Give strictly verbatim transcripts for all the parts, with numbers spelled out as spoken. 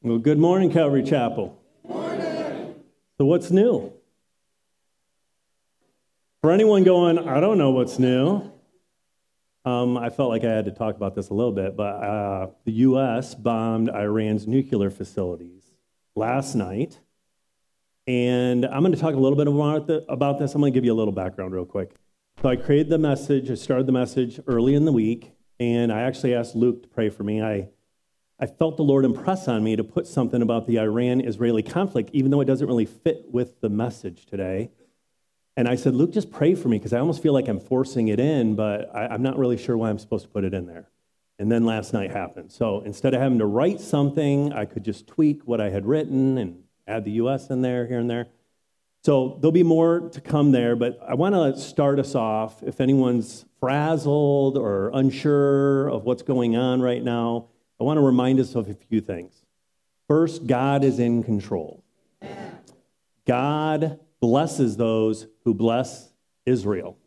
Well, good morning, Calvary Chapel. Morning. So what's new? For anyone going, I don't know what's new, um, I felt like I had to talk about this a little bit, but uh, the U S bombed Iran's nuclear facilities last night. And I'm going to talk a little bit about, the, about this. I'm going to give you a little background real quick. So I created the message. I started the message early in the week, and I actually asked Luke to pray for me. I I felt the Lord impress on me to put something about the Iran-Israeli conflict, even though it doesn't really fit with the message today. And I said, Luke, just pray for me, because I almost feel like I'm forcing it in, but I, I'm not really sure why I'm supposed to put it in there. And then last night happened. So instead of having to write something, I could just tweak what I had written and add the U S in there, here and there. So there'll be more to come there, but I want to start us off. If anyone's frazzled or unsure of what's going on right now, I want to remind us of a few things. First, God is in control. God blesses those who bless Israel.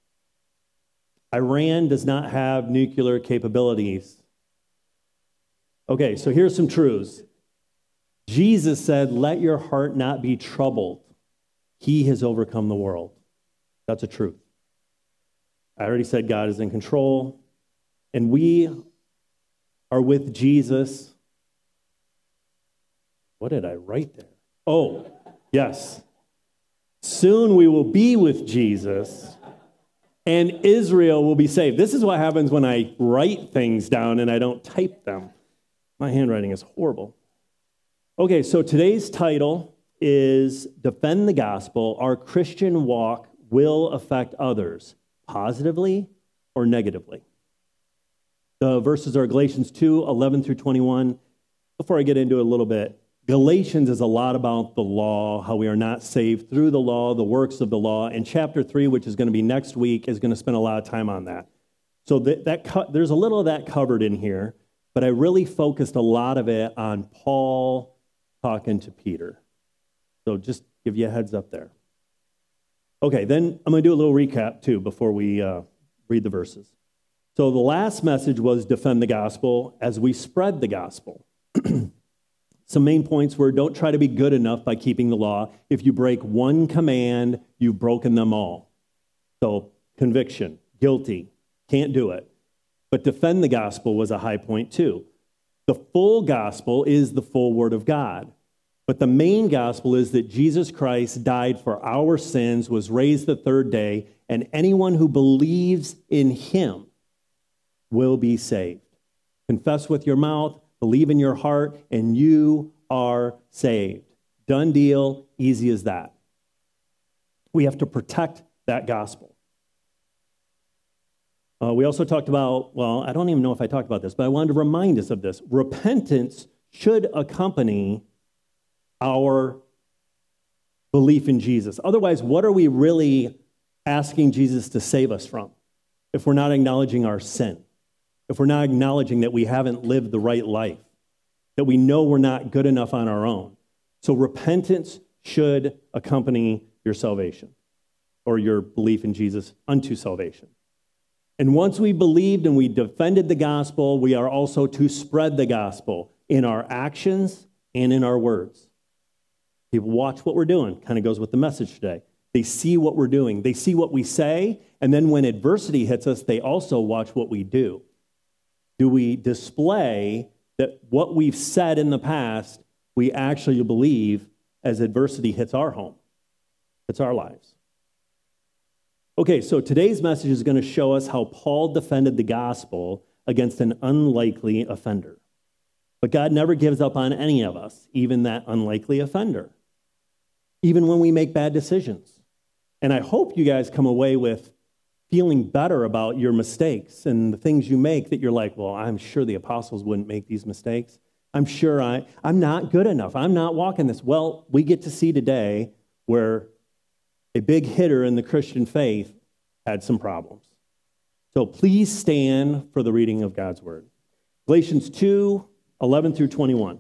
Iran does not have nuclear capabilities. Okay, so here's some truths. Jesus said, "Let your heart not be troubled. He has overcome the world." That's a truth. I already said God is in control, and we are with Jesus. What did I write there? Oh, yes. Soon we will be with Jesus, and Israel will be saved. This is what happens when I write things down and I don't type them. My handwriting is horrible. Okay, so today's title is Defend the Gospel. Our Christian walk will affect others, positively or negatively. The verses are Galatians two, eleven through twenty-one. Before I get into it a little bit, Galatians is a lot about the law, how we are not saved through the law, the works of the law. And chapter three, which is going to be next week, is going to spend a lot of time on that. So that, that co- there's a little of that covered in here, but I really focused a lot of it on Paul talking to Peter. So just give you a heads up there. Okay, then I'm going to do a little recap too before we uh, read the verses. So the last message was defend the gospel as we spread the gospel. Some main points were, don't try to be good enough by keeping the law. If you break one command, you've broken them all. So conviction, guilty, can't do it. But defend the gospel was a high point too. The full gospel is the full word of God. But the main gospel is that Jesus Christ died for our sins, was raised the third day, and anyone who believes in him will be saved. Confess with your mouth, believe in your heart, and you are saved. Done deal, easy as that. We have to protect that gospel. Uh, we also talked about, well, I don't even know if I talked about this, but I wanted to remind us of this. Repentance should accompany our belief in Jesus. Otherwise, what are we really asking Jesus to save us from if we're not acknowledging our sin? If we're not acknowledging that we haven't lived the right life, that we know we're not good enough on our own. So repentance should accompany your salvation or your belief in Jesus unto salvation. And once we believed and we defended the gospel, we are also to spread the gospel in our actions and in our words. People watch what we're doing, kind of goes with the message today. They see what we're doing. They see what we say, and then when adversity hits us, they also watch what we do. Do we display that what we've said in the past, we actually believe as adversity hits our home, hits our lives? Okay, so today's message is going to show us how Paul defended the gospel against an unlikely offender. But God never gives up on any of us, even that unlikely offender, even when we make bad decisions. And I hope you guys come away with feeling better about your mistakes and the things you make, that you're like, well, I'm sure the apostles wouldn't make these mistakes. I'm sure I, I'm not good enough. I'm not walking this. Well, we get to see today where a big hitter in the Christian faith had some problems. So please stand for the reading of God's word. Galatians two, eleven through twenty-one.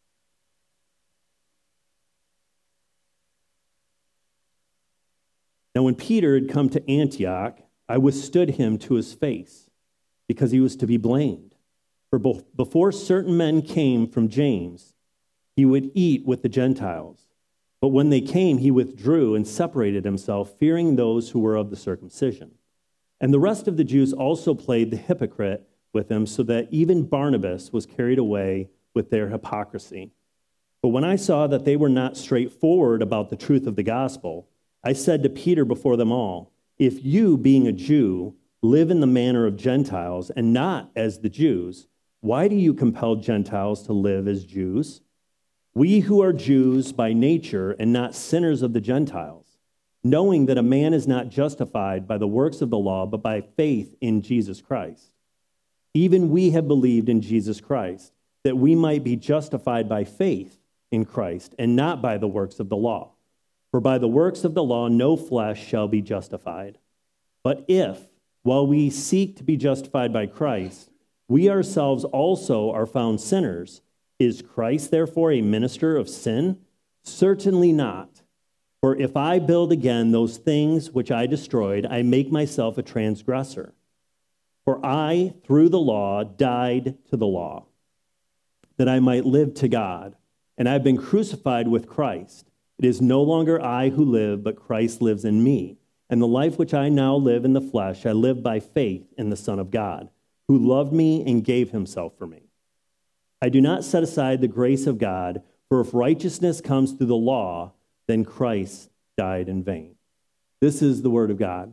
Now when Peter had come to Antioch, I withstood him to his face, because he was to be blamed. For before certain men came from James, he would eat with the Gentiles. But when they came, he withdrew and separated himself, fearing those who were of the circumcision. And the rest of the Jews also played the hypocrite with him, so that even Barnabas was carried away with their hypocrisy. But when I saw that they were not straightforward about the truth of the gospel, I said to Peter before them all, if you, being a Jew, live in the manner of Gentiles and not as the Jews, why do you compel Gentiles to live as Jews? We who are Jews by nature and not sinners of the Gentiles, knowing that a man is not justified by the works of the law, but by faith in Jesus Christ. Even we have believed in Jesus Christ, that we might be justified by faith in Christ and not by the works of the law. For by the works of the law no flesh shall be justified. But if, while we seek to be justified by Christ, we ourselves also are found sinners, is Christ therefore a minister of sin? Certainly not. For if I build again those things which I destroyed, I make myself a transgressor. For I, through the law, died to the law, that I might live to God. And I have been crucified with Christ. It is no longer I who live, but Christ lives in me. And the life which I now live in the flesh, I live by faith in the Son of God, who loved me and gave himself for me. I do not set aside the grace of God, for if righteousness comes through the law, then Christ died in vain. This is the word of God.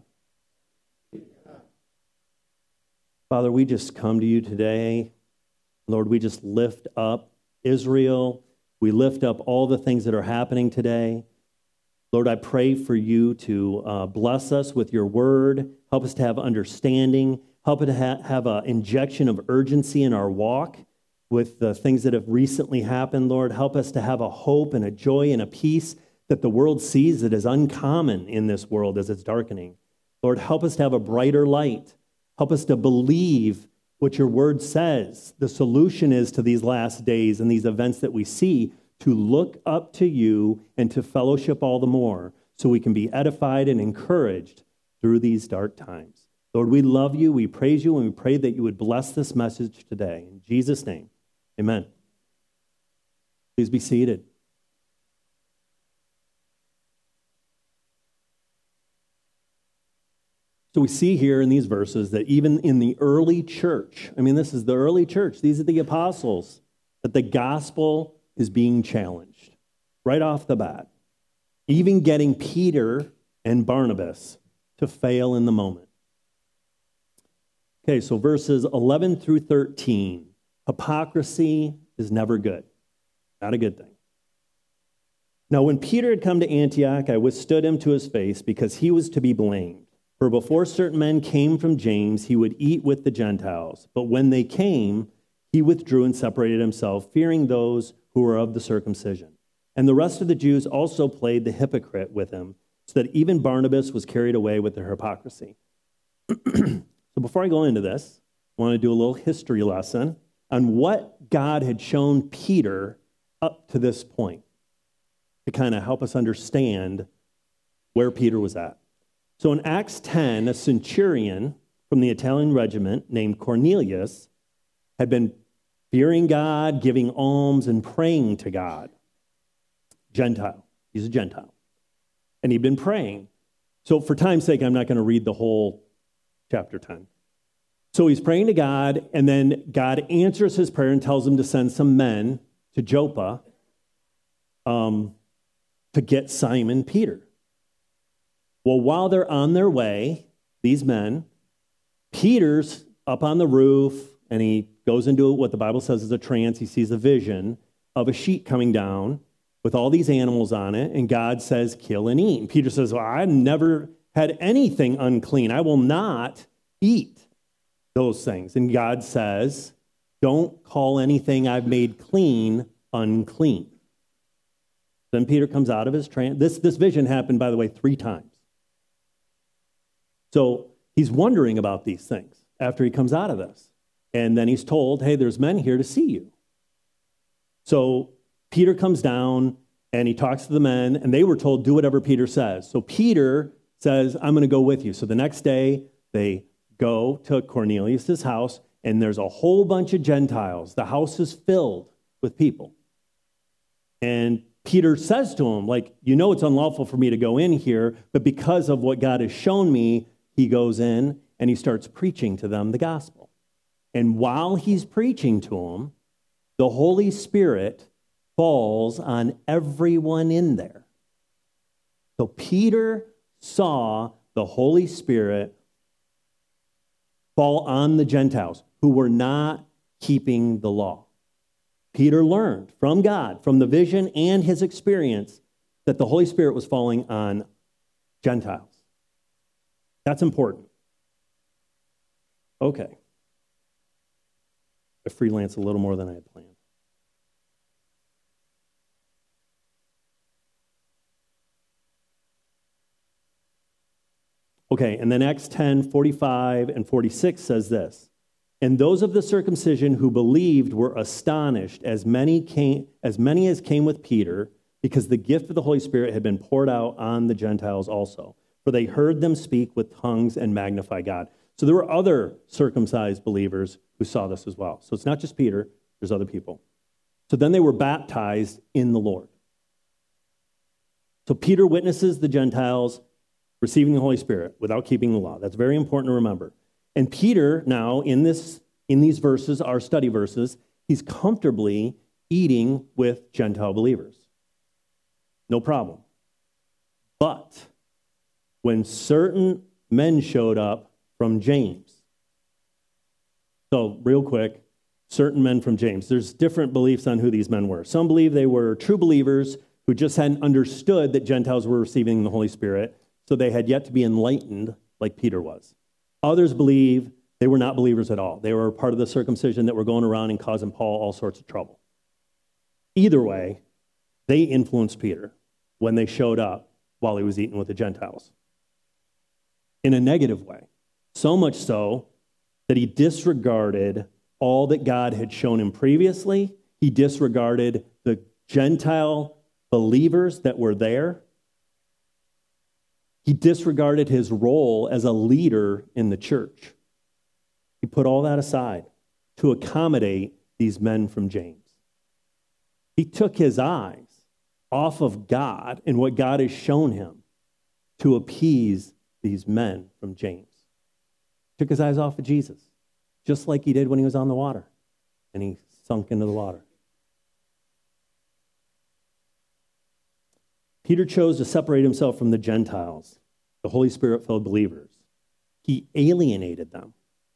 Father, we just come to you today. Lord, we just lift up Israel. We lift up all the things that are happening today. Lord, I pray for you to uh, bless us with your word. Help us to have understanding. Help us to ha- have an injection of urgency in our walk with the things that have recently happened, Lord. Help us to have a hope and a joy and a peace that the world sees that is uncommon in this world as it's darkening. Lord, help us to have a brighter light. Help us to believe what your word says. The solution is to these last days and these events that we see, to look up to you and to fellowship all the more so we can be edified and encouraged through these dark times. Lord, we love you, we praise you, and we pray that you would bless this message today. In Jesus' name, amen. Please be seated. So we see here in these verses that even in the early church, I mean, this is the early church, these are the apostles, that the gospel is being challenged right off the bat. Even getting Peter and Barnabas to fail in the moment. Okay, so verses eleven through thirteen. Hypocrisy is never good. Not a good thing. Now, when Peter had come to Antioch, I withstood him to his face because he was to be blamed. For before certain men came from James, he would eat with the Gentiles. But when they came, he withdrew and separated himself, fearing those who were of the circumcision. And the rest of the Jews also played the hypocrite with him, so that even Barnabas was carried away with their hypocrisy. So before I go into this, I want to do a little history lesson on what God had shown Peter up to this point to kind of help us understand where Peter was at. So in Acts ten, a centurion from the Italian regiment named Cornelius had been fearing God, giving alms, and praying to God. Gentile. He's a Gentile. And he'd been praying. So for time's sake, I'm not going to read the whole chapter ten. So he's praying to God, and then God answers his prayer and tells him to send some men to Joppa um, to get Simon Peter. Well, while they're on their way, these men, Peter's up on the roof, and he goes into what the Bible says is a trance. He sees a vision of a sheet coming down with all these animals on it, and God says, kill and eat. And Peter says, well, I've never had anything unclean. I will not eat those things. And God says, don't call anything I've made clean unclean. Then Peter comes out of his trance. This, this vision happened, by the way, three times. So he's wondering about these things after he comes out of this. And then he's told, hey, there's men here to see you. So Peter comes down and he talks to the men, and they were told, do whatever Peter says. So Peter says, I'm going to go with you. So the next day they go to Cornelius' house, and there's a whole bunch of Gentiles. The house is filled with people. And Peter says to him, like, you know it's unlawful for me to go in here, but because of what God has shown me, he goes in and he starts preaching to them the gospel. And while he's preaching to them, the Holy Spirit falls on everyone in there. So Peter saw the Holy Spirit fall on the Gentiles who were not keeping the law. Peter learned from God, from the vision and his experience, that the Holy Spirit was falling on Gentiles. That's important. Okay. I freelance a little more than I had planned. Okay, and then Acts ten, forty-five and forty-six says this. And those of the circumcision who believed were astonished, as many came, as many as came with Peter, because the gift of the Holy Spirit had been poured out on the Gentiles also. For they heard them speak with tongues and magnify God. So there were other circumcised believers who saw this as well. So it's not just Peter, there's other people. So then they were baptized in the Lord. So Peter witnesses the Gentiles receiving the Holy Spirit without keeping the law. That's very important to remember. And Peter now, in this, in these verses, our study verses, he's comfortably eating with Gentile believers. No problem. But when certain men showed up from James, so real quick, certain men from James, there's different beliefs on who these men were. Some believe they were true believers who just hadn't understood that Gentiles were receiving the Holy Spirit, so they had yet to be enlightened like Peter was. Others believe they were not believers at all. They were part of the circumcision that were going around and causing Paul all sorts of trouble. Either way, they influenced Peter when they showed up while he was eating with the Gentiles in a negative way, so much so that he disregarded all that God had shown him previously. He disregarded the Gentile believers that were there. He disregarded his role as a leader in the church. He put all that aside to accommodate these men from James. He took his eyes off of God and what God has shown him to appease these men from James. Took his eyes off of Jesus, just like he did when he was on the water, and he sunk into the water. Peter chose to separate himself from the Gentiles, the Holy Spirit-filled believers. He alienated them.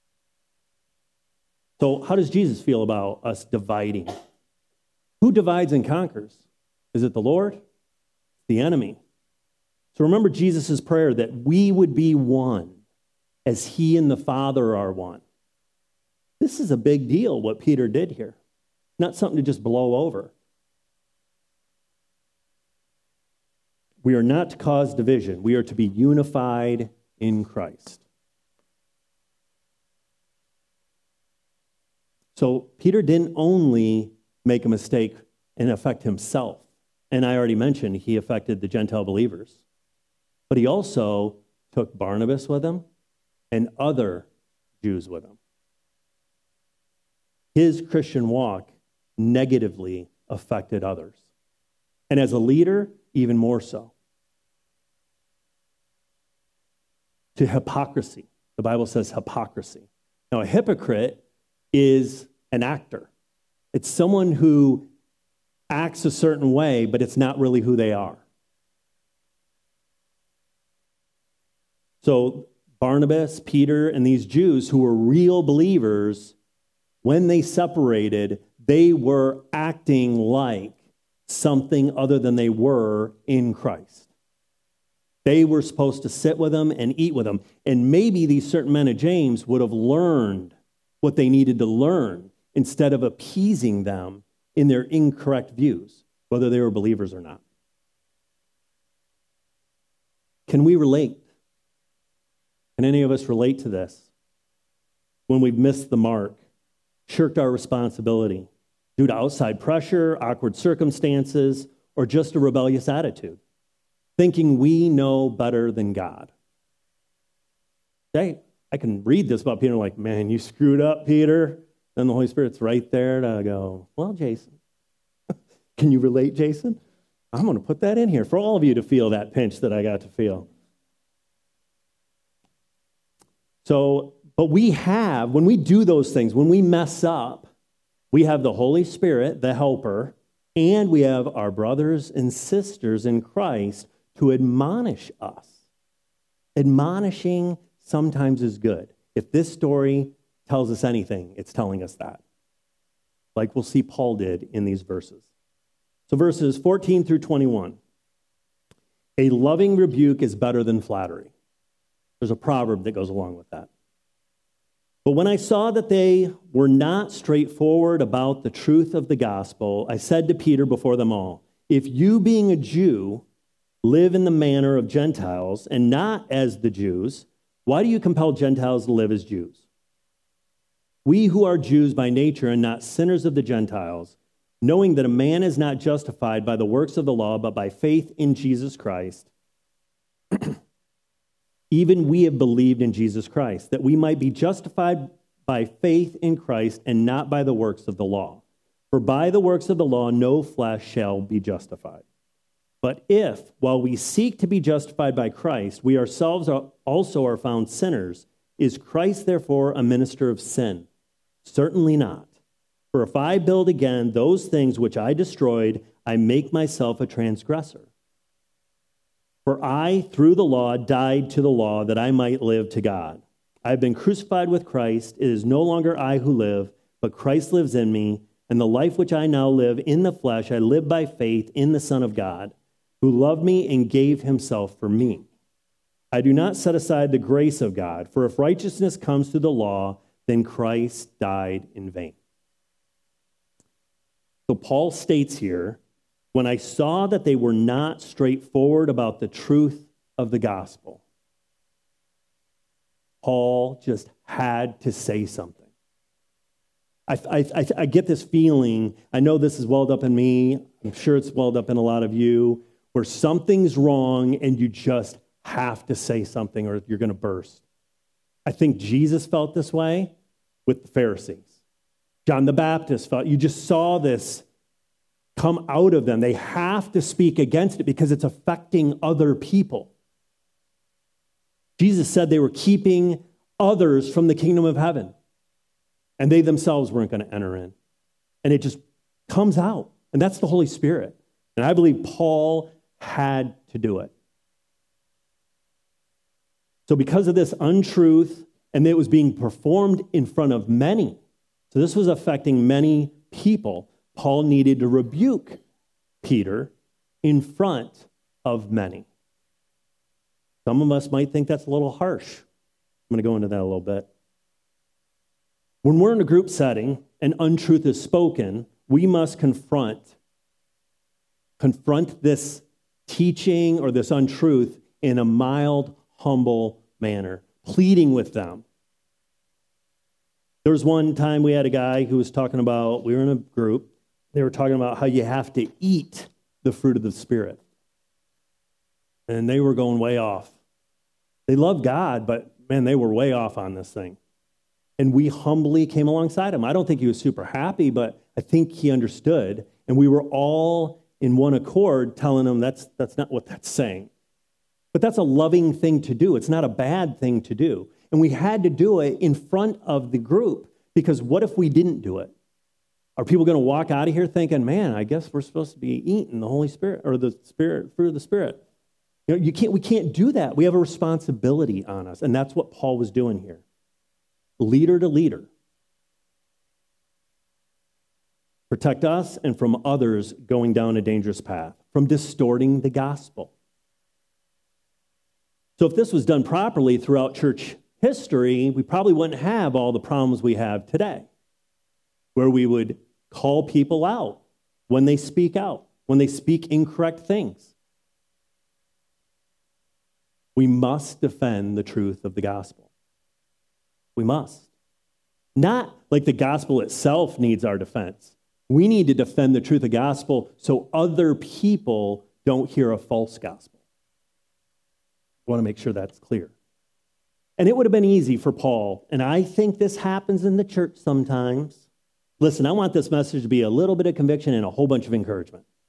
So how does Jesus feel about us dividing? Who divides and conquers? Is it the Lord? The enemy. So remember Jesus' prayer that we would be one as he and the Father are one. This is a big deal, what Peter did here. Not something to just blow over. We are not to cause division. We are to be unified in Christ. So Peter didn't only make a mistake and affect himself. And I already mentioned he affected the Gentile believers. But he also took Barnabas with him and other Jews with him. His Christian walk negatively affected others. And as a leader, even more so. To hypocrisy. The Bible says hypocrisy. Now, a hypocrite is an actor. It's someone who acts a certain way, but it's not really who they are. So Barnabas, Peter, and these Jews who were real believers, when they separated, they were acting like something other than they were in Christ. They were supposed to sit with them and eat with them. And maybe these certain men of James would have learned what they needed to learn instead of appeasing them in their incorrect views, whether they were believers or not. Can we relate? Can any of us relate to this? When we've missed the mark, shirked our responsibility due to outside pressure, awkward circumstances, or just a rebellious attitude, thinking we know better than God. Hey, I can read this about Peter like, man, you screwed up, Peter. Then the Holy Spirit's right there to go, well, Jason, Can you relate, Jason? I'm going to put that in here for all of you to feel that pinch that I got to feel. So, but we have, when we do those things, when we mess up, we have the Holy Spirit, the helper, and we have our brothers and sisters in Christ to admonish us. Admonishing sometimes is good. If this story tells us anything, it's telling us that. Like we'll see Paul did in these verses. So verses fourteen through twenty-one. A loving rebuke is better than flattery. There's a proverb that goes along with that. But when I saw that they were not straightforward about the truth of the gospel, I said to Peter before them all, if you being a Jew live in the manner of Gentiles and not as the Jews, why do you compel Gentiles to live as Jews? We who are Jews by nature and not sinners of the Gentiles, knowing that a man is not justified by the works of the law, but by faith in Jesus Christ, even we have believed in Jesus Christ, that we might be justified by faith in Christ and not by the works of the law. For by the works of the law, no flesh shall be justified. But if, while we seek to be justified by Christ, we ourselves are also are found sinners, is Christ therefore a minister of sin? Certainly not. For if I build again those things which I destroyed, I make myself a transgressor. For I, through the law, died to the law that I might live to God. I have been crucified with Christ. It is no longer I who live, but Christ lives in me. And the life which I now live in the flesh, I live by faith in the Son of God, who loved me and gave himself for me. I do not set aside the grace of God, for if righteousness comes through the law, then Christ died in vain. So Paul states here, when I saw that they were not straightforward about the truth of the gospel, Paul just had to say something. I, I, I get this feeling, I know this is welled up in me, I'm sure it's welled up in a lot of you, where something's wrong and you just have to say something or you're going to burst. I think Jesus felt this way with the Pharisees. John the Baptist felt, you just saw this come out of them. They have to speak against it because it's affecting other people. Jesus said they were keeping others from the kingdom of heaven, and they themselves weren't going to enter in. And it just comes out, and that's the Holy Spirit. And I believe Paul had to do it. So because of this untruth, and it was being performed in front of many, so this was affecting many people, Paul needed to rebuke Peter in front of many. Some of us might think that's a little harsh. I'm going to go into that a little bit. When we're in a group setting and untruth is spoken, we must confront, confront this teaching or this untruth in a mild, humble manner, pleading with them. There was one time we had a guy who was talking about, we were in a group, they were talking about how you have to eat the fruit of the Spirit. And they were going way off. They loved God, but man, they were way off on this thing. And we humbly came alongside him. I don't think he was super happy, but I think he understood. And we were all in one accord telling him that's, that's not what that's saying. But that's a loving thing to do. It's not a bad thing to do. And we had to do it in front of the group, because what if we didn't do it? Are people going to walk out of here thinking, man, I guess we're supposed to be eating the Holy Spirit or the Spirit, fruit of the Spirit? You know, you can't, we can't do that. We have a responsibility on us. And that's what Paul was doing here. Leader to leader. Protect us and from others going down a dangerous path, from distorting the gospel. So if this was done properly throughout church history, we probably wouldn't have all the problems we have today, where we would call people out when they speak out, when they speak incorrect things. We must defend the truth of the gospel. We must. Not like the gospel itself needs our defense. We need to defend the truth of the gospel so other people don't hear a false gospel. I want to make sure that's clear. And it would have been easy for Paul, and I think this happens in the church sometimes. Listen, I want this message to be a little bit of conviction and a whole bunch of encouragement.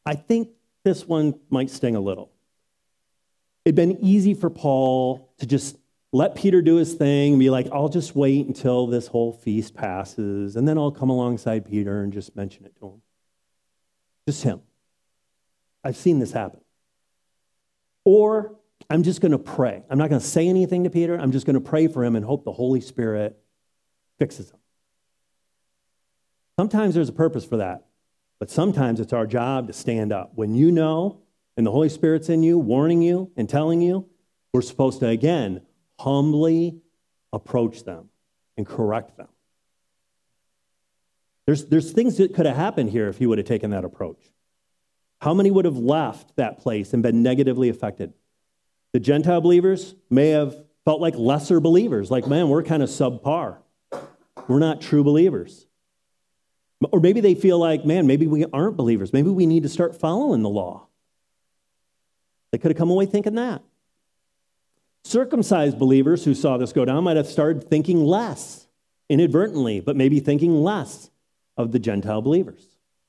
I think this one might sting a little. It'd been easy for Paul to just let Peter do his thing and be like, I'll just wait until this whole feast passes, and then I'll come alongside Peter and just mention it to him. Just him. I've seen this happen. Or I'm just going to pray. I'm not going to say anything to Peter. I'm just going to pray for him and hope the Holy Spirit fixes him. Sometimes there's a purpose for that, but sometimes it's our job to stand up. When you know, and the Holy Spirit's in you, warning you and telling you, we're supposed to, again, humbly approach them and correct them. There's, there's things that could have happened here if he would have taken that approach. How many would have left that place and been negatively affected? The Gentile believers may have felt like lesser believers, like, man, we're kind of subpar. We're not true believers. Or maybe they feel like, man, maybe we aren't believers. Maybe we need to start following the law. They could have come away thinking that. Circumcised believers who saw this go down might have started thinking less, inadvertently, but maybe thinking less of the Gentile believers.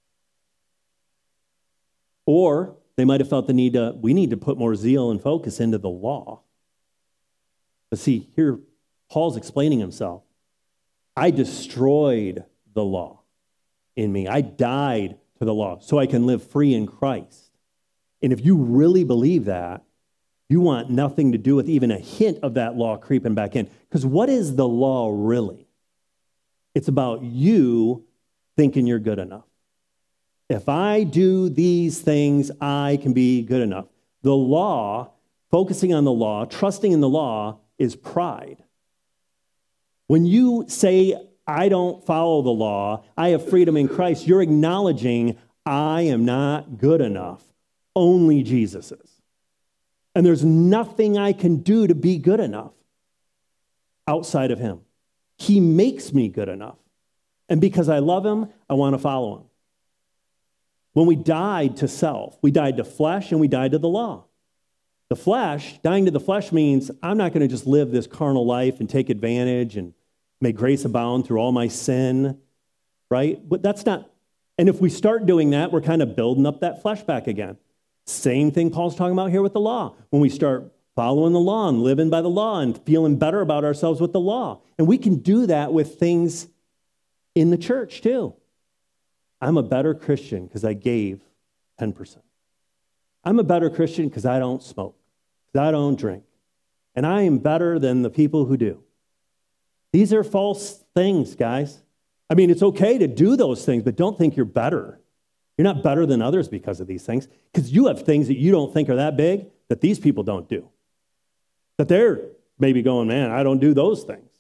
Or they might have felt the need to, we need to put more zeal and focus into the law. But see, here Paul's explaining himself. I destroyed the law in me. I died to the law so I can live free in Christ. And if you really believe that, you want nothing to do with even a hint of that law creeping back in. Because what is the law really? It's about you thinking you're good enough. If I do these things, I can be good enough. The law, focusing on the law, trusting in the law, is pride. When you say, I don't follow the law, I have freedom in Christ, you're acknowledging, I am not good enough. Only Jesus is. And there's nothing I can do to be good enough outside of him. He makes me good enough. And because I love him, I want to follow him. When we died to self, we died to flesh and we died to the law. The flesh, dying to the flesh means I'm not going to just live this carnal life and take advantage and make grace abound through all my sin, right? But that's not, and if we start doing that, we're kind of building up that flesh back again. Same thing Paul's talking about here with the law. When we start following the law and living by the law and feeling better about ourselves with the law. And we can do that with things in the church too. I'm a better Christian because I gave ten percent. I'm a better Christian because I don't smoke, because I don't drink. And I am better than the people who do. These are false things, guys. I mean, it's okay to do those things, but don't think you're better. You're not better than others because of these things, because you have things that you don't think are that big that these people don't do. That they're maybe going, man, I don't do those things.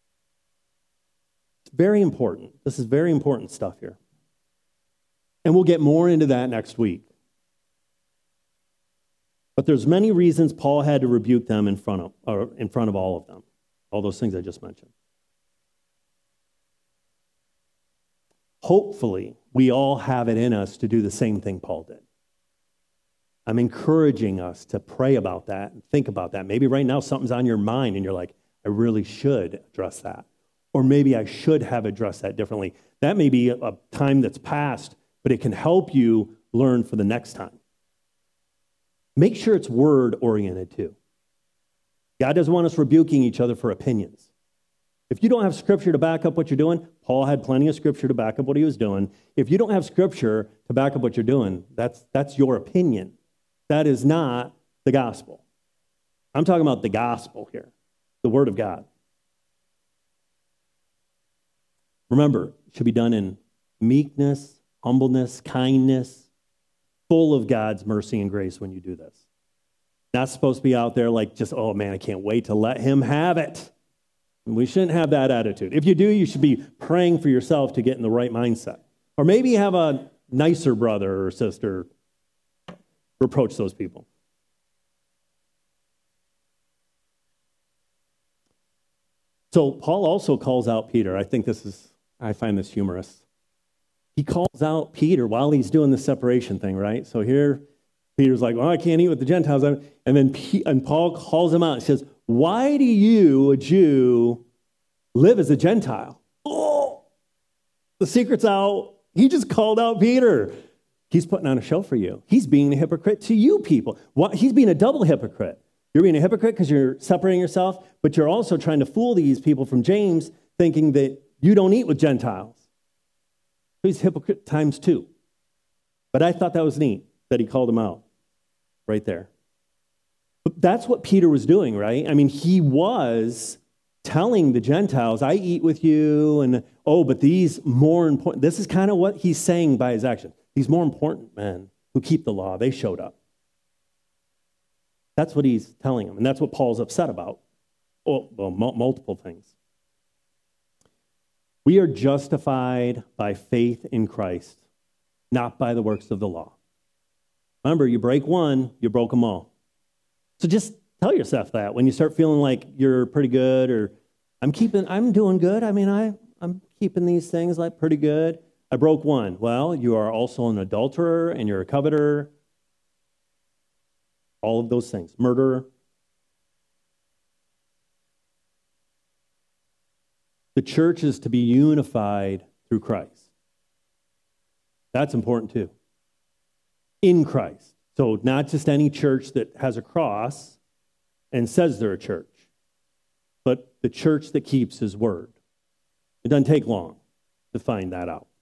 It's very important. This is very important stuff here. And we'll get more into that next week. But there's many reasons Paul had to rebuke them in front of, or in front of all of them. All those things I just mentioned. Hopefully, we all have it in us to do the same thing Paul did. I'm encouraging us to pray about that and think about that. Maybe right now something's on your mind and you're like, I really should address that. Or maybe I should have addressed that differently. That may be a time that's passed, but it can help you learn for the next time. Make sure it's word-oriented too. God doesn't want us rebuking each other for opinions. If you don't have scripture to back up what you're doing, Paul had plenty of scripture to back up what he was doing. If you don't have scripture to back up what you're doing, that's, that's your opinion. That is not the gospel. I'm talking about the gospel here, the word of God. Remember, it should be done in meekness, humbleness, kindness, full of God's mercy and grace when you do this. Not supposed to be out there like just, oh man, I can't wait to let him have it. We shouldn't have that attitude. If you do, you should be praying for yourself to get in the right mindset. Or maybe have a nicer brother or sister reproach those people. So Paul also calls out Peter. I think this is, I find this humorous. He calls out Peter while he's doing the separation thing, right? So here, Peter's like, well, I can't eat with the Gentiles. And then P- and Paul calls him out and says, why do you, a Jew, live as a Gentile? Oh, the secret's out. He just called out Peter. He's putting on a show for you. He's being a hypocrite to you people. What? He's being a double hypocrite. You're being a hypocrite because you're separating yourself, but you're also trying to fool these people from James, thinking that you don't eat with Gentiles. So he's a hypocrite times two. But I thought that was neat that he called them out right there. But that's what Peter was doing, right? I mean, he was telling the Gentiles, I eat with you, and oh, but these more important, this is kind of what he's saying by his action. These more important men who keep the law, they showed up. That's what he's telling them, and that's what Paul's upset about. Oh, well, m- multiple things. We are justified by faith in Christ, not by the works of the law. Remember, you break one, you broke them all. So just tell yourself that when you start feeling like you're pretty good, or I'm keeping, I'm doing good. I mean, I, I'm keeping these things like pretty good. I broke one. Well, you are also an adulterer and you're a coveter. All of those things. Murderer. The church is to be unified through Christ. That's important too. In Christ. So not just any church that has a cross and says they're a church, but the church that keeps his word. It doesn't take long to find that out.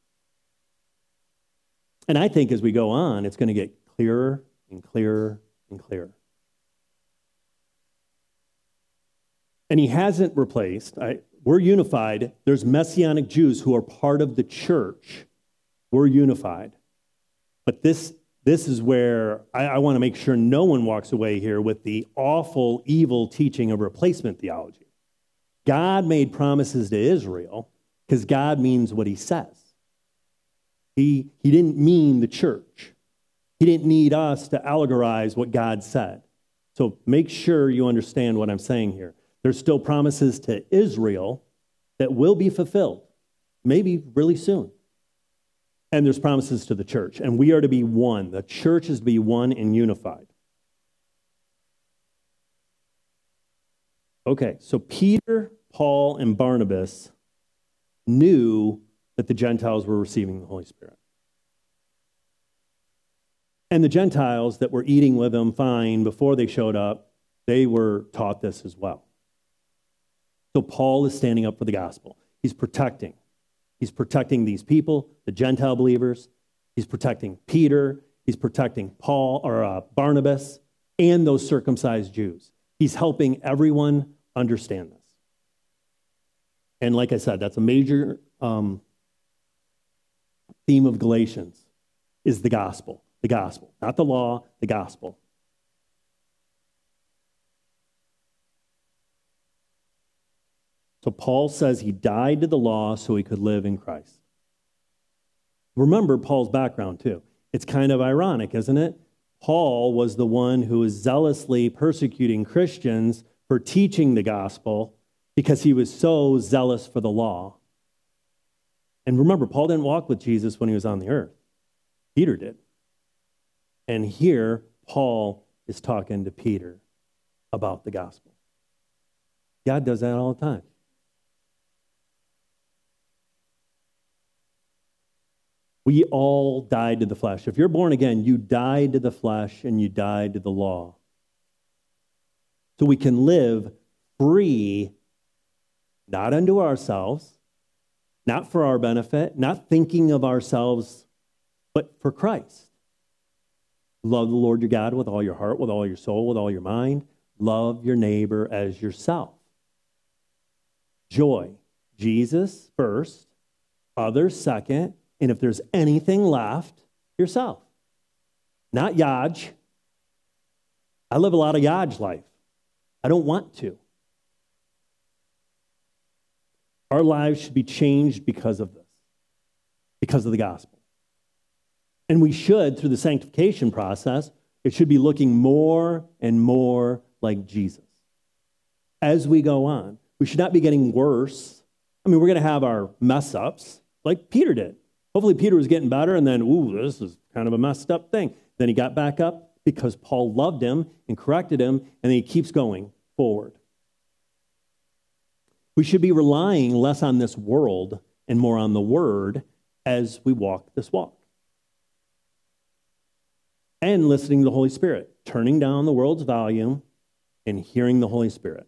And I think as we go on, it's going to get clearer and clearer and clearer. And he hasn't replaced, I, we're unified. There's Messianic Jews who are part of the church. We're unified. But this This is where I, I want to make sure no one walks away here with the awful, evil teaching of replacement theology. God made promises to Israel because God means what he says. He, he didn't mean the church. He didn't need us to allegorize what God said. So make sure you understand what I'm saying here. There's still promises to Israel that will be fulfilled, maybe really soon. And there's promises to the church. And we are to be one. The church is to be one and unified. Okay, so Peter, Paul, and Barnabas knew that the Gentiles were receiving the Holy Spirit. And the Gentiles that were eating with them fine before they showed up, they were taught this as well. So Paul is standing up for the gospel. He's protecting. He's protecting these people, the Gentile believers. He's protecting Peter. He's protecting Paul or uh, Barnabas and those circumcised Jews. He's helping everyone understand this. And like I said, that's a major um, theme of Galatians is the gospel. The gospel, not the law, the gospel. So Paul says he died to the law so he could live in Christ. Remember Paul's background too. It's kind of ironic, isn't it? Paul was the one who was zealously persecuting Christians for teaching the gospel because he was so zealous for the law. And remember, Paul didn't walk with Jesus when he was on the earth. Peter did. And here, Paul is talking to Peter about the gospel. God does that all the time. We all died to the flesh. If you're born again, you died to the flesh and you died to the law. So we can live free, not unto ourselves, not for our benefit, not thinking of ourselves, but for Christ. Love the Lord your God with all your heart, with all your soul, with all your mind. Love your neighbor as yourself. Joy. Jesus first, others second, and if there's anything left, yourself. Not Yaj. I live a lot of Yaj life. I don't want to. Our lives should be changed because of this, because of the gospel. And we should, through the sanctification process, it should be looking more and more like Jesus. As we go on, we should not be getting worse. I mean, we're going to have our mess ups like Peter did. Hopefully Peter was getting better and then, ooh, this is kind of a messed up thing. Then he got back up because Paul loved him and corrected him, and then he keeps going forward. We should be relying less on this world and more on the word as we walk this walk. and listening to the Holy Spirit, turning down the world's volume and hearing the Holy Spirit.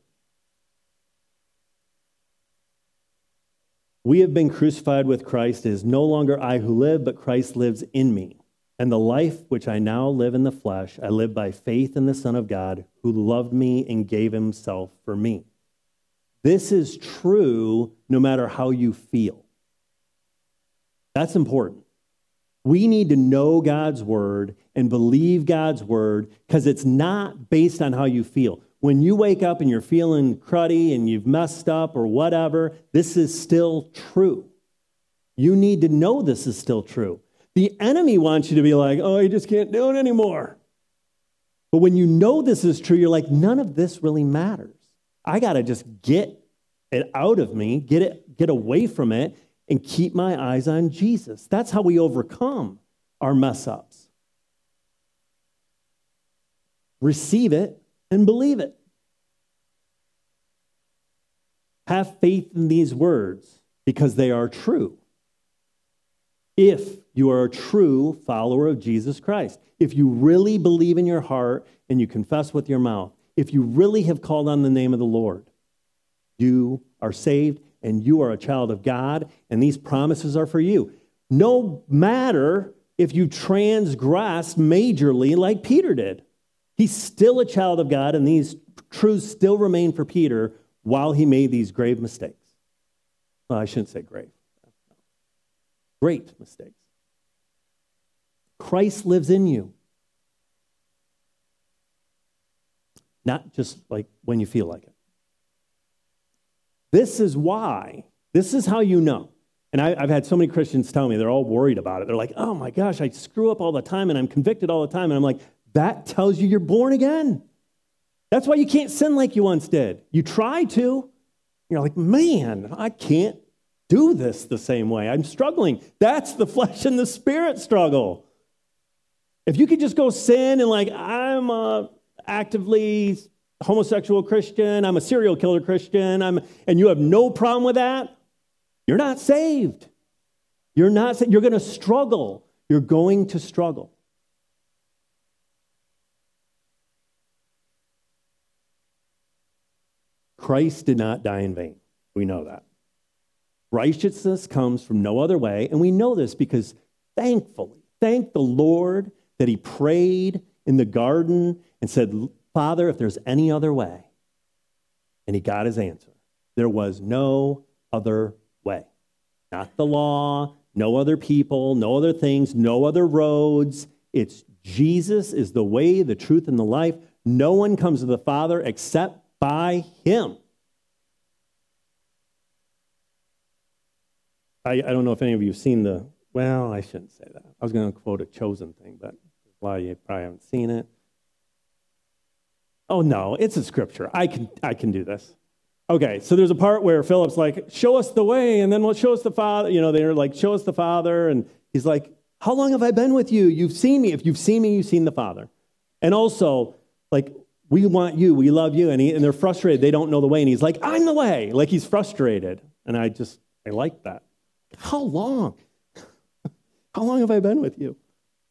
We have been crucified with Christ. It is no longer I who live, but Christ lives in me. And the life which I now live in the flesh, I live by faith in the Son of God, who loved me and gave himself for me. This is true no matter how you feel. That's important. We need to know God's word and believe God's word because it's not based on how you feel. When you wake up and you're feeling cruddy and you've messed up or whatever, this is still true. You need to know this is still true. The enemy wants you to be like, oh, you just can't do it anymore. But when you know this is true, you're like, none of this really matters. I got to just get it out of me, get it, get away from it, and keep my eyes on Jesus. That's how we overcome our mess ups. Receive it and believe it. Have faith in these words because they are true. If you are a true follower of Jesus Christ, if you really believe in your heart and you confess with your mouth, if you really have called on the name of the Lord, you are saved and you are a child of God, and these promises are for you. No matter if you transgress majorly like Peter did. He's still a child of God, and these truths still remain for Peter while he made these grave mistakes. Well, I shouldn't say grave. Great mistakes. Christ lives in you. Not just like when you feel like it. This is why, this is how you know. And I, I've had so many Christians tell me, they're all worried about it. They're like, oh my gosh, I screw up all the time and I'm convicted all the time. And I'm like, that tells you you're born again. That's why you can't sin like you once did. You try to. You're like, man, I can't do this the same way. I'm struggling. That's the flesh and the spirit struggle. If you could just go sin and like, I'm a actively homosexual Christian, I'm a serial killer Christian, I'm, and you have no problem with that, you're not saved. You're not saved. You're going to struggle. You're going to struggle. Christ did not die in vain. We know that. Righteousness comes from no other way, and we know this because thankfully, thank the Lord that he prayed in the garden and said, Father, if there's any other way, and he got his answer. There was no other way. Not the law, no other people, no other things, no other roads. It's Jesus is the way, the truth, and the life. No one comes to the Father except by him. I, I don't know if any of you have seen the, well, I shouldn't say that. I was going to quote a Chosen thing, but a lot of you probably haven't seen it. Oh, no, it's a scripture. I can I can do this. Okay, so there's a part where Philip's like, show us the way, and then we'll show us the Father. You know, they're like, show us the Father. And he's like, how long have I been with you? You've seen me. If you've seen me, you've seen the Father. And also, like, we want you. We love you. And, he, and they're frustrated. They don't know the way. And he's like, I'm the way. Like, he's frustrated. And I just, I like that. How long? How long have I been with you?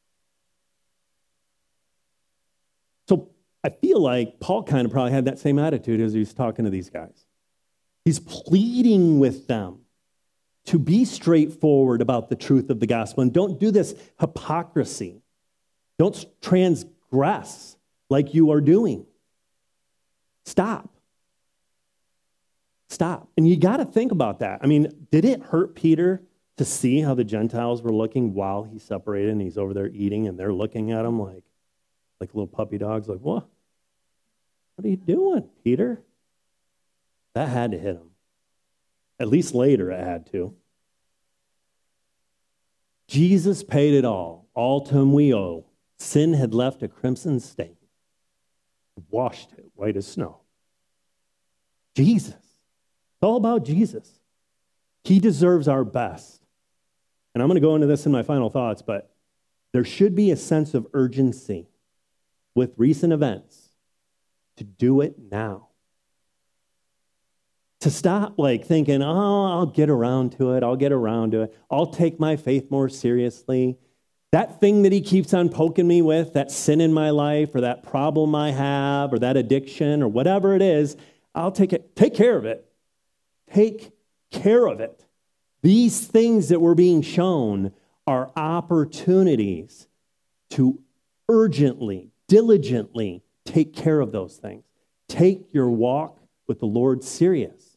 So I feel like Paul kind of probably had that same attitude as he was talking to these guys. He's pleading with them to be straightforward about the truth of the gospel and don't do this hypocrisy. Don't transgress like you are doing. Stop. Stop. And you got to think about that. I mean, did it hurt Peter to see how the Gentiles were looking while he separated and he's over there eating and they're looking at him like, like little puppy dogs, like, what? What are you doing, Peter? That had to hit him. At least later it had to. Jesus paid it all. All to him we owe. Sin had left a crimson stain. Washed it white as snow. Jesus. It's all about Jesus. He deserves our best. And I'm going to go into this in my final thoughts, but there should be a sense of urgency with recent events to do it now. To stop like thinking, oh, I'll get around to it. I'll get around to it. I'll take my faith more seriously. That thing that he keeps on poking me with, that sin in my life or that problem I have or that addiction or whatever it is, I'll take it, take care of it. Take care of it. These things that we're being shown are opportunities to urgently, diligently take care of those things. Take your walk with the Lord serious.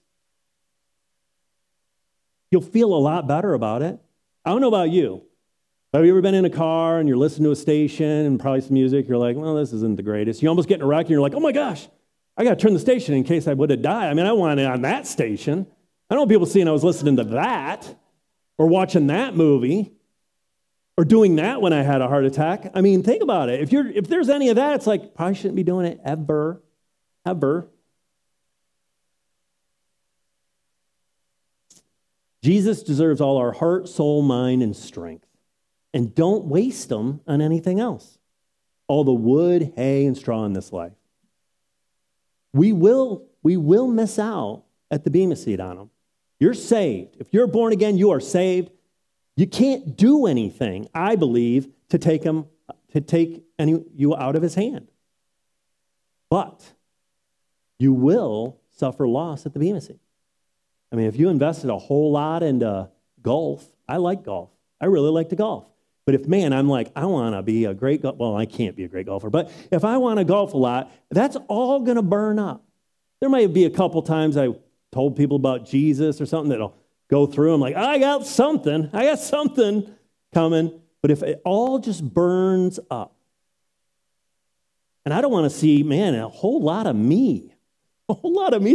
You'll feel a lot better about it. I don't know about you. Have you ever been in a car and you're listening to a station and probably some music, you're like, well, this isn't the greatest. You almost get in a wreck and you're like, oh my gosh, I got to turn the station in case I would have died. I mean, I want it on that station. I don't want people seeing I was listening to that or watching that movie or doing that when I had a heart attack. I mean, think about it. If you're if there's any of that, it's like, probably shouldn't be doing it ever, ever. Jesus deserves all our heart, soul, mind, and strength. And don't waste them on anything else. All the wood, hay, and straw in this life. We will, we will miss out at the Bema seat on them. You're saved. If you're born again, you are saved. You can't do anything, I believe, to take him, to take any, you out of his hand. But you will suffer loss at the Bema seat. I mean, if you invested a whole lot into golf, I like golf. I really like to golf. But if, man, I'm like, I want to be a great golfer. Well, I can't be a great golfer. But if I want to golf a lot, that's all going to burn up. There might be a couple times I told people about Jesus or something that'll go through. I'm like, I got something. I got something coming. But if it all just burns up, and I don't want to see, man, a whole lot of me. A whole lot of me.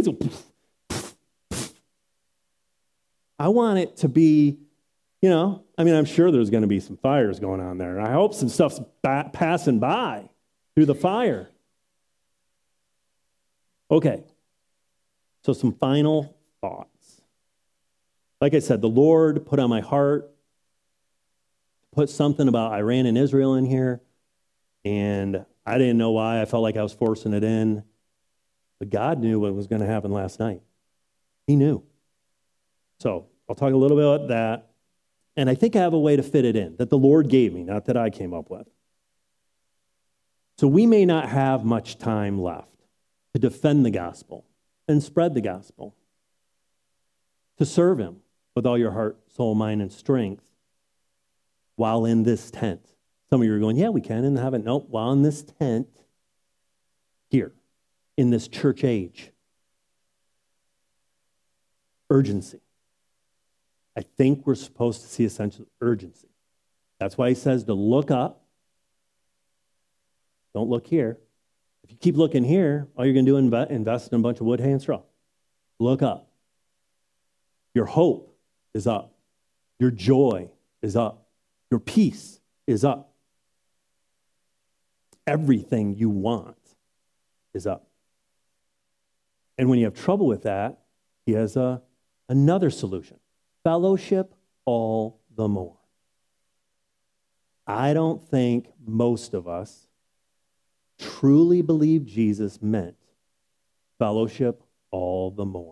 I want it to be, you know, I mean, I'm sure there's going to be some fires going on there. I hope some stuff's ba- passing by through the fire. Okay. So some final thoughts. Like I said, the Lord put on my heart, put something about Iran and Israel in here, and I didn't know why. I felt like I was forcing it in. But God knew what was going to happen last night. He knew. So I'll talk a little bit about that. And I think I have a way to fit it in that the Lord gave me, not that I came up with. So we may not have much time left to defend the gospel and spread the gospel, to serve him with all your heart, soul, mind, and strength while in this tent. Some of you are going, yeah, we can in heaven. Nope, while in this tent here, in this church age. Urgency. I think we're supposed to see a sense of urgency. That's why he says to look up. Don't look here. If you keep looking here, all you're going to do is invest in a bunch of wood, hay, and straw. Look up. Your hope is up. Your joy is up. Your peace is up. Everything you want is up. And when you have trouble with that, he has a, another solution. Fellowship all the more. I don't think most of us truly believe Jesus meant fellowship all the more.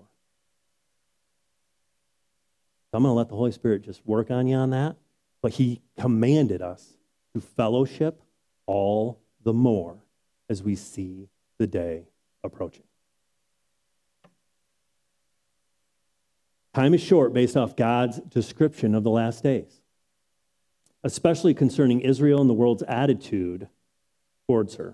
I'm going to let the Holy Spirit just work on you on that. But he commanded us to fellowship all the more as we see the day approaching. Time is short based off God's description of the last days, especially concerning Israel and the world's attitude towards her.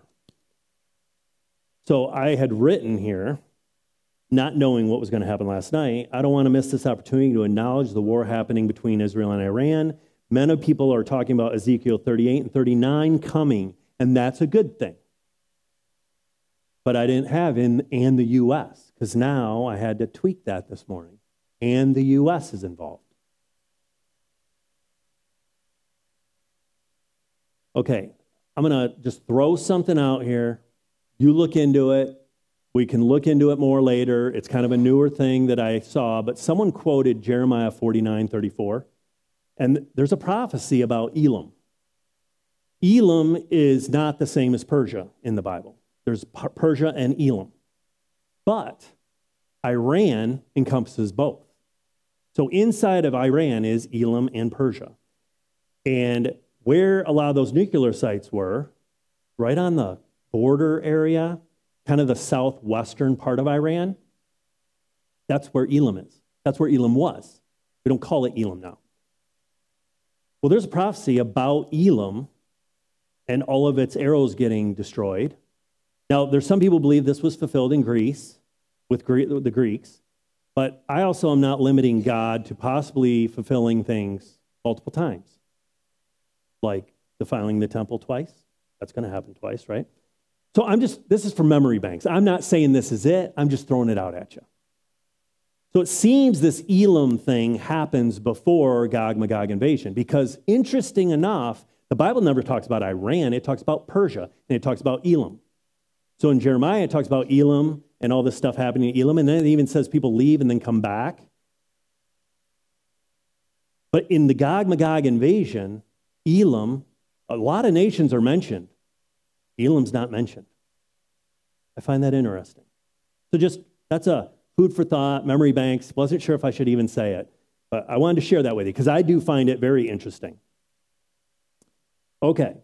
So I had written here, not knowing what was going to happen last night, I don't want to miss this opportunity to acknowledge the war happening between Israel and Iran. Many people are talking about Ezekiel thirty-eight and thirty-nine coming, and that's a good thing. But I didn't have in and the U S, because now I had to tweak that this morning. And the U S is involved. Okay, I'm going to just throw something out here. You look into it. We can look into it more later. It's kind of a newer thing that I saw, but someone quoted Jeremiah forty-nine thirty-four, and there's a prophecy about Elam. Elam is not the same as Persia in the Bible. There's Persia and Elam. But Iran encompasses both. So inside of Iran is Elam and Persia. And where a lot of those nuclear sites were, right on the border area, kind of the southwestern part of Iran, that's where Elam is. That's where Elam was. We don't call it Elam now. Well, there's a prophecy about Elam and all of its arrows getting destroyed. Now, there's some people believe this was fulfilled in Greece with the Greeks, but I also am not limiting God to possibly fulfilling things multiple times, like defiling the temple twice. That's going to happen twice, right? So I'm just, this is for memory banks. I'm not saying this is it. I'm just throwing it out at you. So it seems this Elam thing happens before Gog-Magog invasion because, interesting enough, the Bible never talks about Iran. It talks about Persia, and it talks about Elam. So in Jeremiah, it talks about Elam and all this stuff happening in Elam, and then it even says people leave and then come back. But in the Gog-Magog invasion, Elam, a lot of nations are mentioned. Elam's not mentioned. I find that interesting. So just, that's a food for thought, memory banks. Wasn't sure if I should even say it, but I wanted to share that with you because I do find it very interesting. Okay.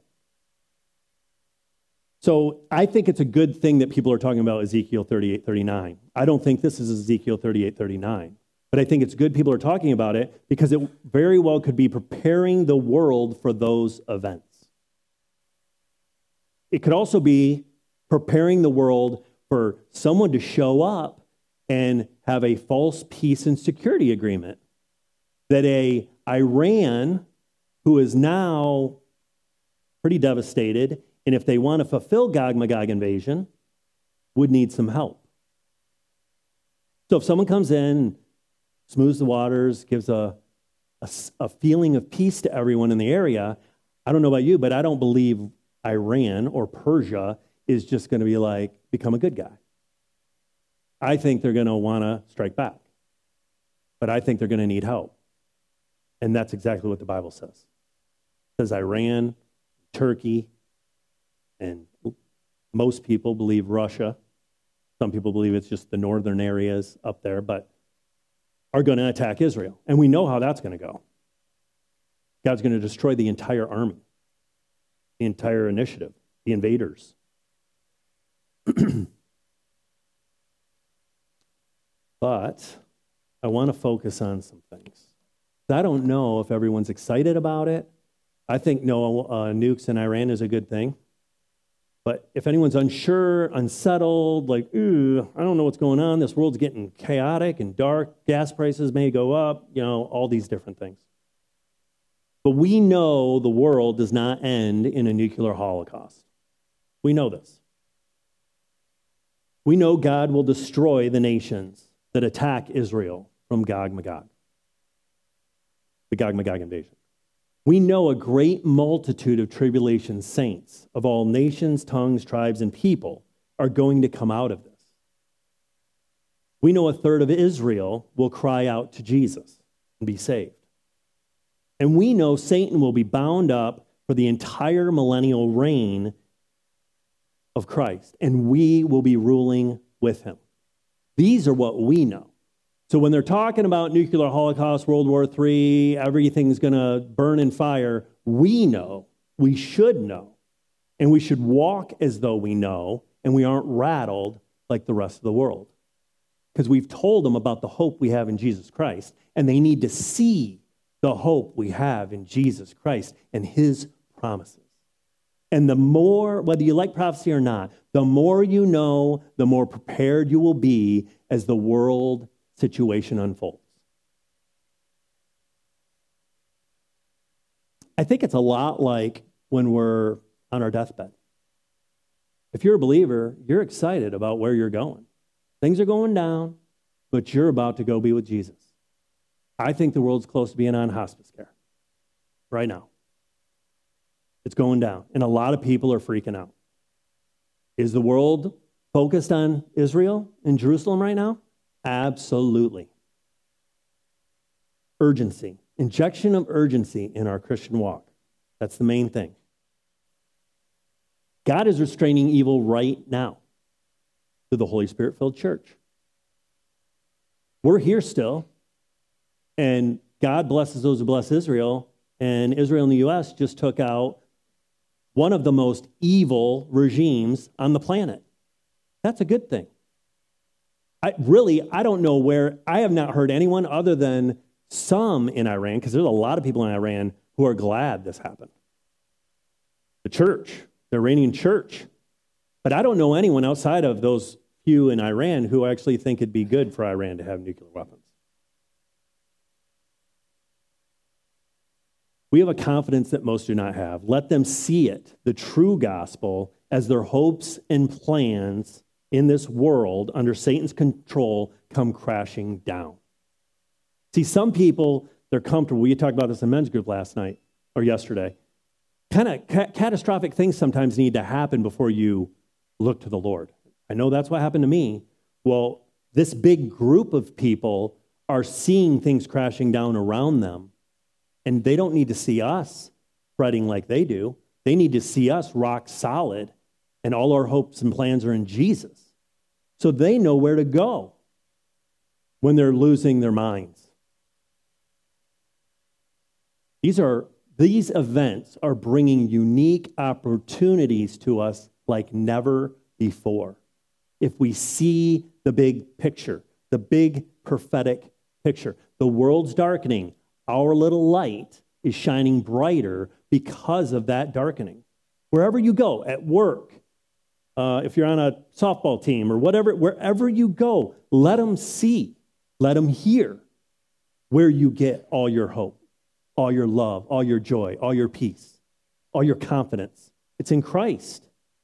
So I think it's a good thing that people are talking about Ezekiel thirty-eight thirty-nine. I don't think this is Ezekiel thirty-eight thirty-nine, but I think it's good people are talking about it because it very well could be preparing the world for those events. It could also be preparing the world for someone to show up and have a false peace and security agreement that a Iran, who is now pretty devastated, and if they want to fulfill Gog-Magog invasion, would need some help. So if someone comes in, smooths the waters, gives a, a, a feeling of peace to everyone in the area, I don't know about you, but I don't believe Iran or Persia is just going to be like, become a good guy. I think they're going to want to strike back. But I think they're going to need help. And that's exactly what the Bible says. It says Iran, Turkey, and most people believe Russia. Some people believe it's just the northern areas up there, but are going to attack Israel. And we know how that's going to go. God's going to destroy the entire army, the entire initiative, the invaders. But I want to focus on some things. I don't know if everyone's excited about it. I think no uh, nukes in Iran is a good thing. But if anyone's unsure, unsettled, like, ooh, I don't know what's going on, this world's getting chaotic and dark, gas prices may go up, you know, all these different things. But we know the world does not end in a nuclear holocaust. We know this. We know God will destroy the nations that attack Israel from Gog-Magog, the Gog-Magog invasion. We know a great multitude of tribulation saints of all nations, tongues, tribes, and people are going to come out of this. We know a third of Israel will cry out to Jesus and be saved. And we know Satan will be bound up for the entire millennial reign of Christ, and we will be ruling with him. These are what we know. So when they're talking about nuclear holocaust, World War Three, everything's going to burn in fire, we know, we should know, and we should walk as though we know, and we aren't rattled like the rest of the world. Because we've told them about the hope we have in Jesus Christ, and they need to see the hope we have in Jesus Christ and his promises. And the more, whether you like prophecy or not, the more you know, the more prepared you will be as the world situation unfolds. I think it's a lot like when we're on our deathbed. If you're a believer, you're excited about where you're going. Things are going down, but you're about to go be with Jesus. I think the world's close to being on hospice care right now. It's going down, and a lot of people are freaking out. Is the world focused on Israel and Jerusalem right now? Absolutely. Urgency. Injection of urgency in our Christian walk. That's the main thing. God is restraining evil right now through the Holy Spirit-filled church. We're here still, and God blesses those who bless Israel, And Israel and the U S just took out one of the most evil regimes on the planet. That's a good thing. I really, I don't know where, I have not heard anyone other than some in Iran, because there's a lot of people in Iran who are glad this happened. The church, the Iranian church. But I don't know anyone outside of those few in Iran who actually think it'd be good for Iran to have nuclear weapons. We have a confidence that most do not have. Let them see it, the true gospel, as their hopes and plans in this world under Satan's control come crashing down. See, some people, they're comfortable. We talked about this in men's group last night or yesterday. Kind of ca- catastrophic things sometimes need to happen before you look to the Lord. I know that's what happened to me. Well, this big group of people are seeing things crashing down around them, and they don't need to see us fretting like they do. They need to see us rock solid, and all our hopes and plans are in Jesus. So they know where to go when they're losing their minds. These are these events are bringing unique opportunities to us like never before. If we see the big picture, the big prophetic picture, the world's darkening, our little light is shining brighter because of that darkening. Wherever you go, at work, uh, if you're on a softball team or whatever, wherever you go, let them see, let them hear where you get all your hope, all your love, all your joy, all your peace, all your confidence. It's in Christ.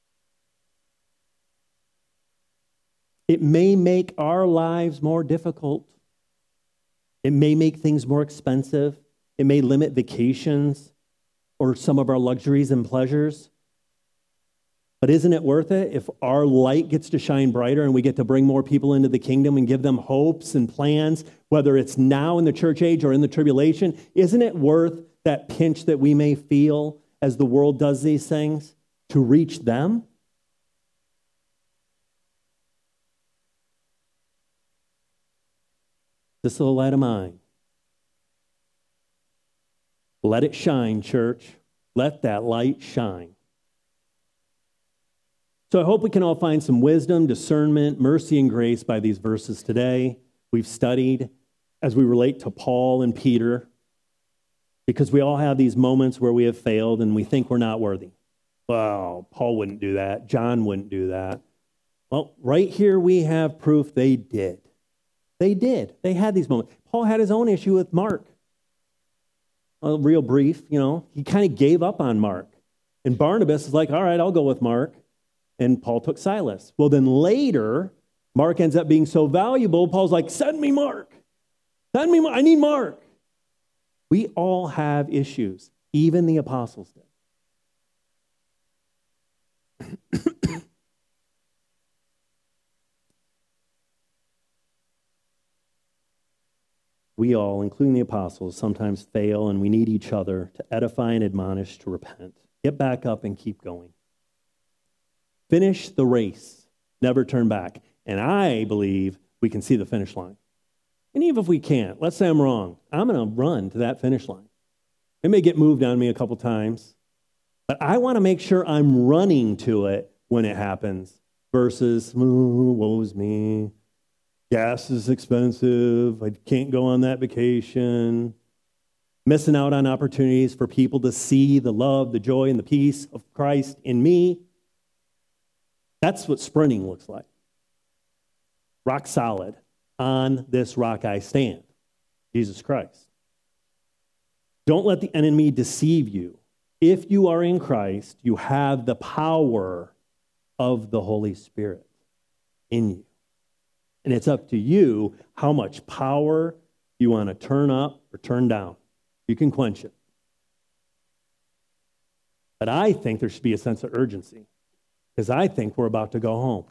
It may make our lives more difficult. It may make things more expensive. It may limit vacations or some of our luxuries and pleasures. But isn't it worth it if our light gets to shine brighter and we get to bring more people into the kingdom and give them hopes and plans, whether it's now in the church age or in the tribulation? Isn't it worth that pinch that we may feel as the world does these things to reach them? This little light of mine. Let it shine, church. Let that light shine. So I hope we can all find some wisdom, discernment, mercy, and grace by these verses today. We've studied as we relate to Paul and Peter, because we all have these moments where we have failed and we think we're not worthy. Well, Paul wouldn't do that. John wouldn't do that. Well, right here we have proof they did. They did. They had these moments. Paul had his own issue with Mark. A real brief, you know, he kind of gave up on Mark. And Barnabas is like, all right, I'll go with Mark. And Paul took Silas. Well, then later, Mark ends up being so valuable, Paul's like, send me Mark. Send me Mark. I need Mark. We all have issues. Even the apostles did. We all, including the apostles, sometimes fail, and we need each other to edify and admonish to repent. Get back up and keep going. Finish the race. Never turn back. And I believe we can see the finish line. And even if we can't, let's say I'm wrong. I'm going to run to that finish line. It may get moved on me a couple times, but I want to make sure I'm running to it when it happens versus, oh, woe's me. Gas is expensive. I can't go on that vacation. Missing out on opportunities for people to see the love, the joy, and the peace of Christ in me. That's what sprinting looks like. Rock solid. On this rock I stand. Jesus Christ. Don't let the enemy deceive you. If you are in Christ, you have the power of the Holy Spirit in you. And it's up to you how much power you want to turn up or turn down. You can quench it. But I think there should be a sense of urgency, because I think we're about to go home.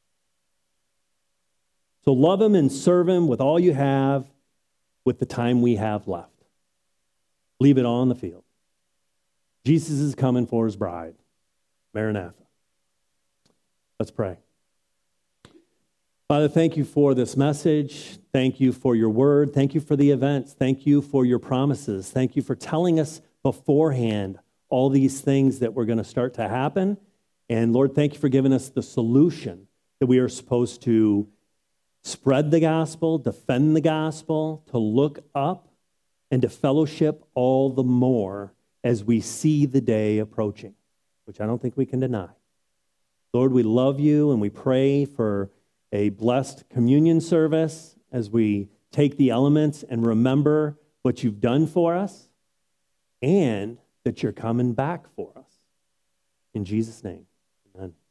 So love him and serve him with all you have, with the time we have left. Leave it all in the field. Jesus is coming for his bride. Maranatha. Let's pray. Father, thank you for this message. Thank you for your word. Thank you for the events. Thank you for your promises. Thank you for telling us beforehand all these things that were going to start to happen. And Lord, thank you for giving us the solution that we are supposed to spread the gospel, defend the gospel, to look up, and to fellowship all the more as we see the day approaching, which I don't think we can deny. Lord, we love you and we pray for a blessed communion service as we take the elements and remember what you've done for us and that you're coming back for us. In Jesus' name, amen.